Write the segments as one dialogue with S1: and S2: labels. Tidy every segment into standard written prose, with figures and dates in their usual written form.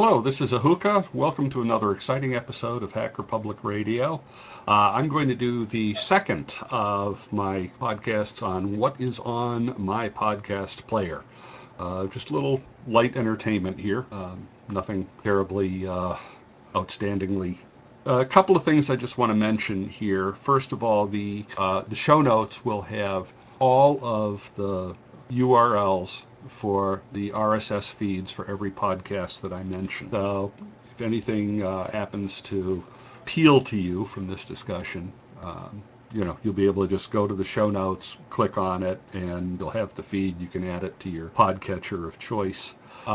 S1: Hello, this is Ahuka. Welcome to another exciting episode of Hacker Public Radio. I'm going to do the second of my podcasts on what is on my podcast player. Just a little light entertainment here. Nothing terribly outstandingly. A couple of things I just want to mention here. First of all, the show notes will have all of the URLs for the RSS feeds for every podcast that I mention. So if anything happens to appeal to you from this discussion, you'll be able to just go to the show notes, click on it, and you'll have the feed. You can add it to your podcatcher of choice.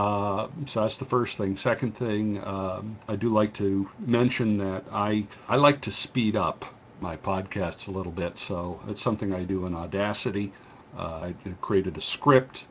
S1: So that's the first thing. Second thing, I do like to mention that I like to speed up my podcasts a little bit. So it's something I do in Audacity. I created a script.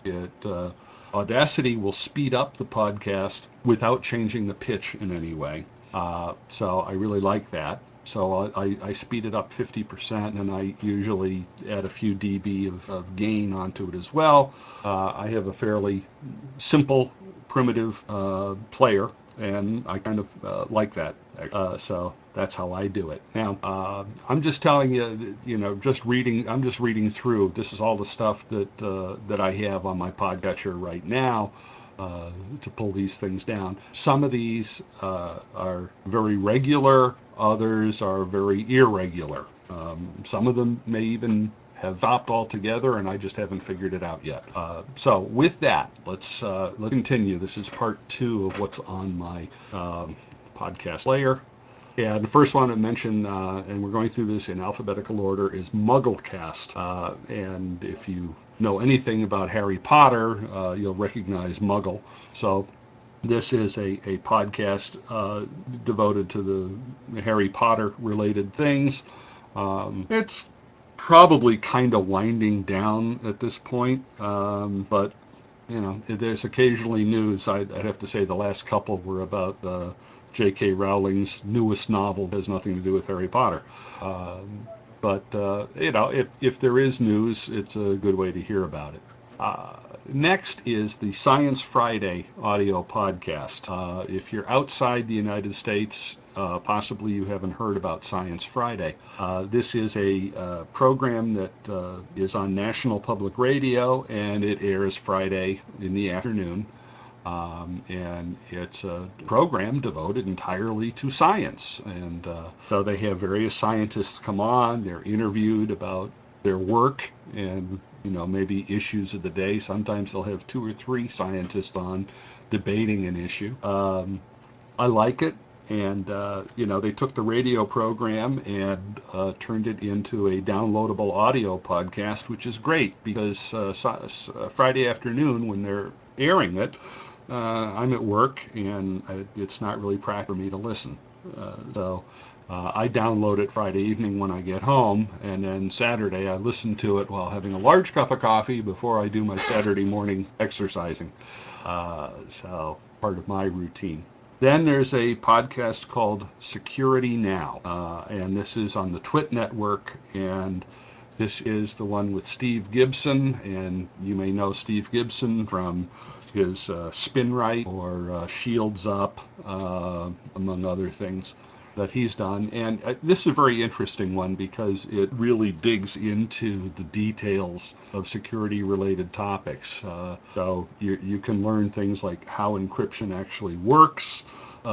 S1: Audacity will speed up the podcast without changing the pitch in any way. So I really like that. So I speed it up 50%, and I usually add a few dB of gain onto it as well. I have a fairly simple, primitive player, and I kind of like that. So that's how I do it. Now, I'm just telling you, I'm just reading through. This is all the stuff that I have on my podcatcher right now. To pull these things down. Some of these are very regular, others are very irregular. Some of them may even have stopped altogether, and I just haven't figured it out yet. So with that, let's continue. This is part 2 of what's on my podcast player. And the first one I mentioned, and we're going through this in alphabetical order, is Mugglecast. And if you know anything about Harry Potter, you'll recognize Muggle. So this is a podcast devoted to the Harry Potter related things. It's probably kind of winding down at this point, but there's occasionally news. I'd have to say the last couple were about J.K. Rowling's newest novel. It has nothing to do with Harry Potter. But if there is news, it's a good way to hear about it. Next is the Science Friday audio podcast. If you're outside the United States, possibly you haven't heard about Science Friday. This is a program that is on National Public Radio, and it airs Friday in the afternoon. And it's a program devoted entirely to science. And so they have various scientists come on, they're interviewed about their work and maybe issues of the day. Sometimes they'll have 2 or 3 scientists on debating an issue. I like it. And, they took the radio program and turned it into a downloadable audio podcast, which is great because Friday afternoon when they're airing it, I'm at work and it's not really practical for me to listen. So I download it Friday evening when I get home, and then Saturday I listen to it while having a large cup of coffee before I do my Saturday morning exercising. So part of my routine. Then there's a podcast called Security Now, and this is on the Twit Network, and this is the one with Steve Gibson, and you may know Steve Gibson from his Spinrite or Shields Up, among other things that he's done. And this is a very interesting one because it really digs into the details of security-related topics. So you can learn things like how encryption actually works,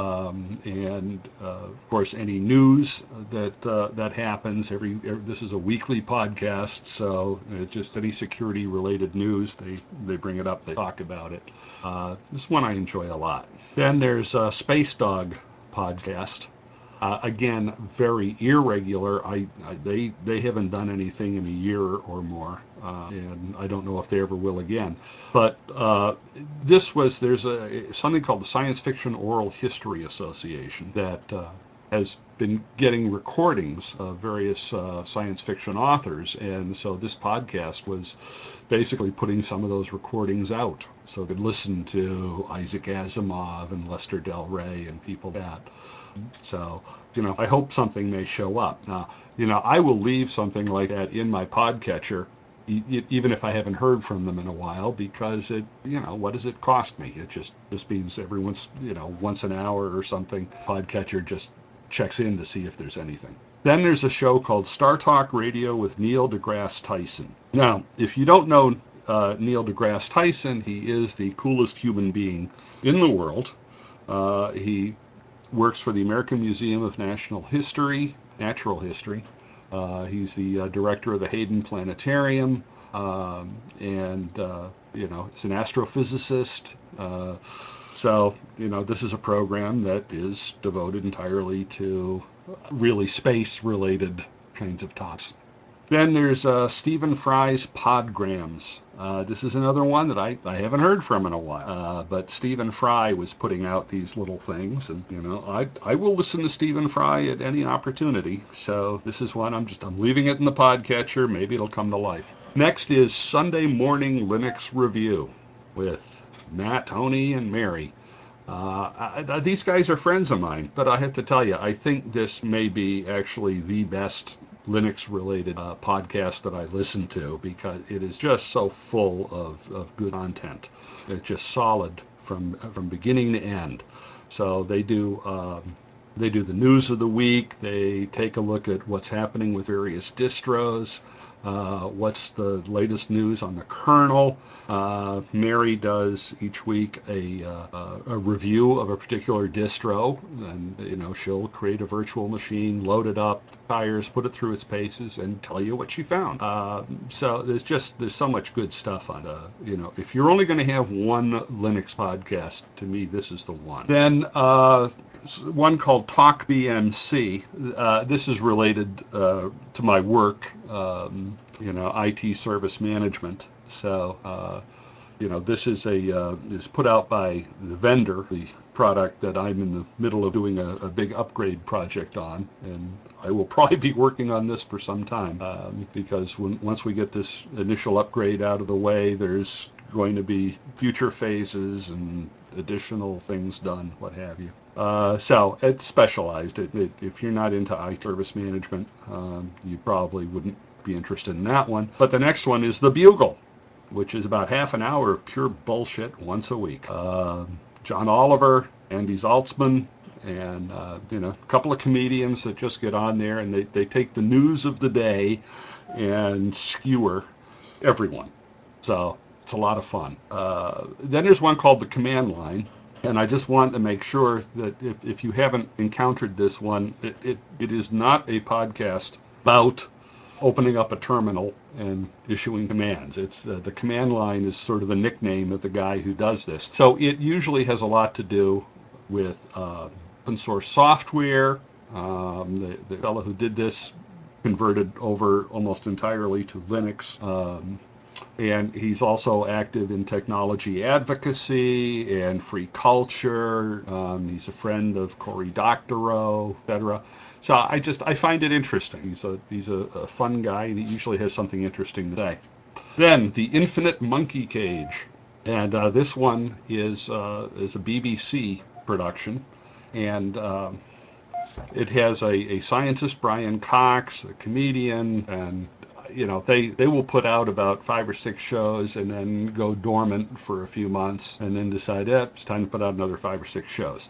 S1: and of course any news that happens. This is a weekly podcast, so just any security related news they bring it up, they talk about it. This one I enjoy a lot. Then there's Space Dog podcast. Again, very irregular. They haven't done anything in a year or more, and I don't know if they ever will again. But there's something called the Science Fiction Oral History Association that has been getting recordings of various science fiction authors, and so this podcast was basically putting some of those recordings out so they could listen to Isaac Asimov and Lester Del Rey and people like that. So, I hope something may show up. I will leave something like that in my podcatcher even if I haven't heard from them in a while, because what does it cost me? It just means every once an hour or something, Podcatcher just checks in to see if there's anything. Then there's a show called Star Talk Radio with Neil deGrasse Tyson. Now, if you don't know Neil deGrasse Tyson, he is the coolest human being in the world. He works for the American Museum of Natural History. He's the director of the Hayden Planetarium, and he's an astrophysicist. This is a program that is devoted entirely to really space-related kinds of topics. Then there's Stephen Fry's Podgrams. This is another one that I haven't heard from in a while. But Stephen Fry was putting out these little things, and I will listen to Stephen Fry at any opportunity. So this is one I'm leaving it in the podcatcher. Maybe it'll come to life. Next is Sunday Morning Linux Review with Matt, Tony, and Mary. These guys are friends of mine, but I have to tell you, I think this may be actually the best Linux-related podcast that I listen to, because it is just so full of good content. It's just solid from beginning to end. So they do the news of the week. They take a look at what's happening with various distros. What's the latest news on the kernel. Mary does each week a review of a particular distro, and she'll create a virtual machine, load it up, tires, put it through its paces, and tell you what she found. So there's so much good stuff on if you're only going to have one Linux podcast, to me this is the one. Then one called Talk BMC. This is related to my work, IT service management. So, this is put out by the vendor, the product that I'm in the middle of doing a big upgrade project on, and I will probably be working on this for some time, because once we get this initial upgrade out of the way, there's going to be future phases and additional things done, what have you. So it's specialized. If you're not into IT service management, you probably wouldn't be interested in that one. But the next one is The Bugle, which is about half an hour of pure bullshit once a week. John Oliver, Andy Zaltzman, and a couple of comedians that just get on there, and they take the news of the day and skewer everyone. So it's a lot of fun. Then there's one called The Command Line. And I just want to make sure that if you haven't encountered this one, it is not a podcast about opening up a terminal and issuing commands. It's the Command Line is sort of a nickname of the guy who does this. So it usually has a lot to do with open source software. The fellow who did this converted over almost entirely to Linux. And he's also active in technology advocacy and free culture. He's a friend of Cory Doctorow, etc. So I find it interesting. He's a fun guy, and he usually has something interesting to say. Then The Infinite Monkey Cage, and this one is a BBC production, and it has a scientist, Brian Cox, a comedian, and they will put out about 5 or 6 shows and then go dormant for a few months and then decide, it's time to put out another 5 or 6 shows.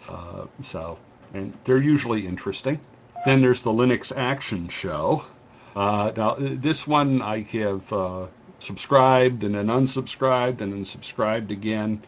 S1: And they're usually interesting. Then there's the Linux Action Show. Now, this one I have subscribed and then unsubscribed and then subscribed again.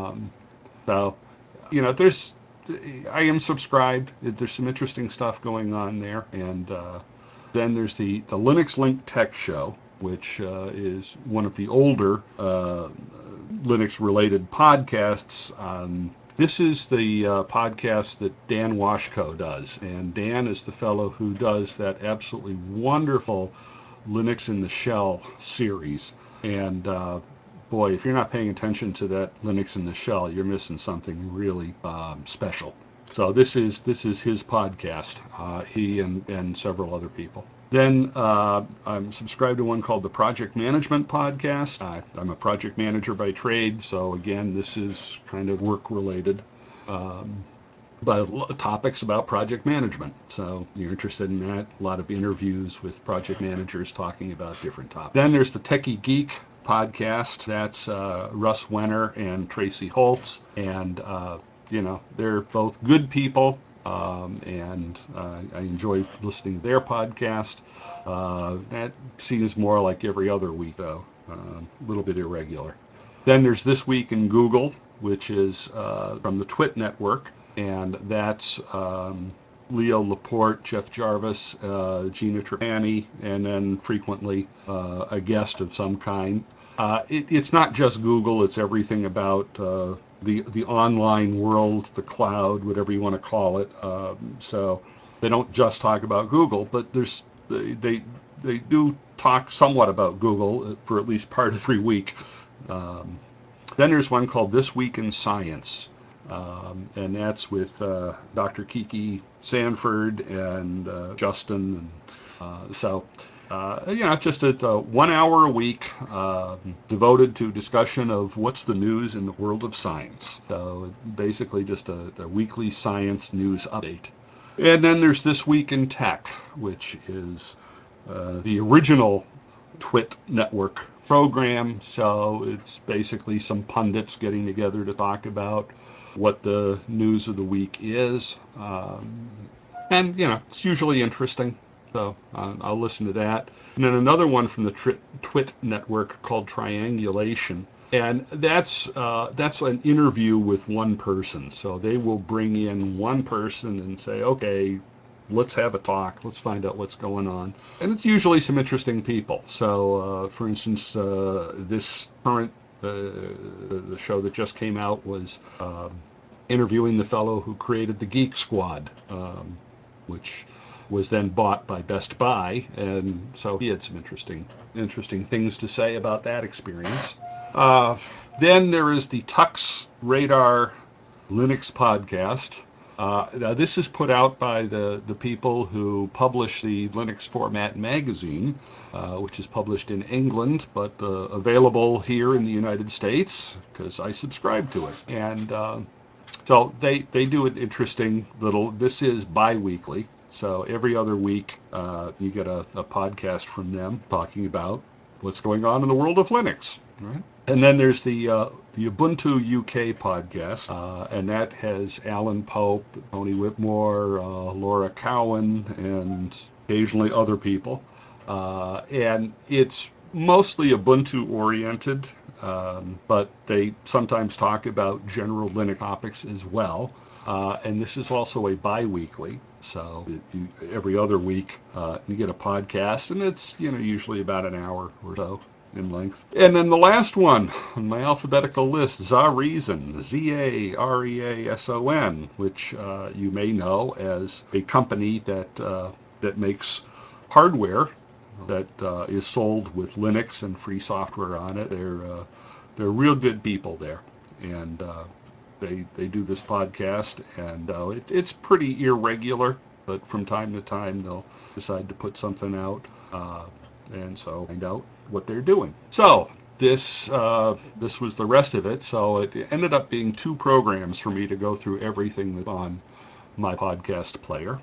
S1: I am subscribed. There's some interesting stuff going on there. And then there's the Linux Link Tech Show, which is one of the older Linux-related podcasts. This is the podcast that Dan Washko does. And Dan is the fellow who does that absolutely wonderful Linux in the Shell series. And boy, if you're not paying attention to that Linux in the Shell, you're missing something really special. So this is his podcast, he and several other people. Then I'm subscribed to one called the Project Management Podcast. I'm a project manager by trade, so again, this is kind of work-related. but topics about project management. So you're interested in that. A lot of interviews with project managers talking about different topics. Then there's the Techie Geek podcast. That's Russ Wenner and Tracy Holtz. And, they're both good people. And I enjoy listening to their podcast. That seems more like every other week, though, a little bit irregular. Then there's This Week in Google, which is from the Twit Network, and that's Leo Laporte, Jeff Jarvis, Gina Trapani, and then frequently a guest of some kind. It's not just Google; it's everything about the online world, the cloud, whatever you want to call it. So they don't just talk about Google, but they do talk somewhat about Google for at least part of every week. Then there's one called This Week in Science, and that's with Dr. Kiki Sanford and Justin. Just it's a 1 hour a week devoted to discussion of what's the news in the world of science. So basically just a weekly science news update. And then there's This Week in Tech, which is the original Twit Network program. So it's basically some pundits getting together to talk about what the news of the week is. And it's usually interesting. So I'll listen to that. And then another one from the Twit Network called Triangulation. And that's an interview with one person. So they will bring in one person and say, okay, let's have a talk. Let's find out what's going on. And it's usually some interesting people. So, for instance, this current, the show that just came out was interviewing the fellow who created the Geek Squad, which was then bought by Best Buy. And so he had some interesting things to say about that experience. Then there is the Tux Radar Linux podcast. Now this is put out by the people who publish the Linux Format magazine, which is published in England, but available here in the United States because I subscribe to it. And so they do an interesting little, this is bi-weekly. So every other week you get a podcast from them talking about what's going on in the world of Linux. Right? And then there's the Ubuntu UK podcast, and that has Alan Pope, Tony Whitmore, Laura Cowan, and occasionally other people. And it's mostly Ubuntu oriented, but they sometimes talk about general Linux topics as well. And this is also a bi-weekly, so every other week you get a podcast, and it's usually about an hour or so in length. And then the last one on my alphabetical list, Zareason, Zareason, which you may know as a company that makes hardware that is sold with Linux and free software on it. They're real good people there, and they do this podcast, and it's pretty irregular, but from time to time they'll decide to put something out, and so find out what they're doing. So this was the rest of it. So it ended up being 2 programs for me to go through everything that's on my podcast player.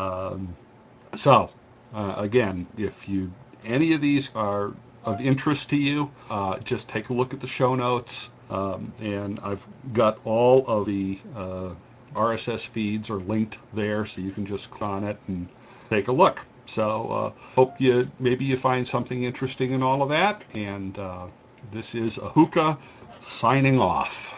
S1: Again, if any of these are of interest to you, just take a look at the show notes. And I've got all of the RSS feeds are linked there, so you can just click on it and take a look. So hope maybe you find something interesting in all of that. And this is Ahuka signing off.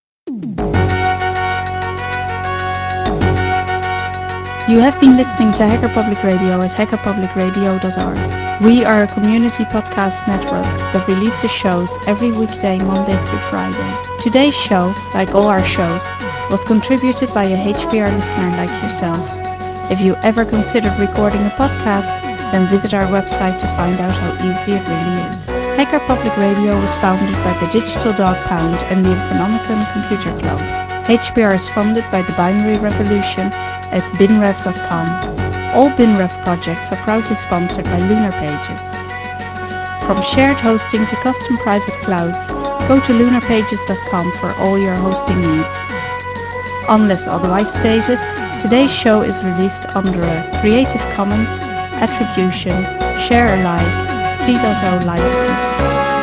S2: You have been listening to Hacker Public Radio at hackerpublicradio.org. We are a community podcast network that releases shows every weekday, Monday through Friday. Today's show, like all our shows, was contributed by a HPR listener like yourself. If you ever considered recording a podcast, then visit our website to find out how easy it really is. Hacker Public Radio was founded by the Digital Dog Pound and the Infonomicon Computer Club. HPR is funded by the Binary Revolution at binrev.com. All BinRev projects are proudly sponsored by Lunar Pages. From shared hosting to custom private clouds, go to lunarpages.com for all your hosting needs. Unless otherwise stated, today's show is released under a Creative Commons Attribution Share Alike 3.0 license.